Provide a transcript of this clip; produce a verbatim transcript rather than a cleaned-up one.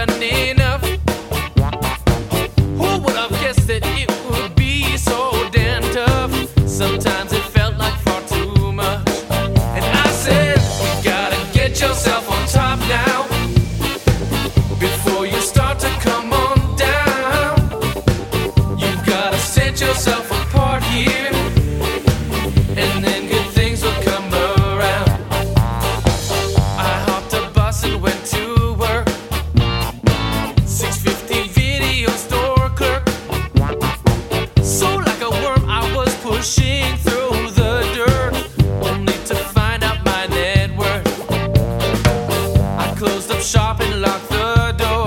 done enough. Who would have guessed that it would be so damn tough? Sometimes it felt like far too much. And I said, you gotta get yourself on top now, before you start to come on down. You've gotta set yourself apart here, and then good things will come around. I hopped a bus and went to work, six fifty video store clerk. So like a worm I was pushing through the dirt, only to find out my net worth. I closed up shop and locked the door.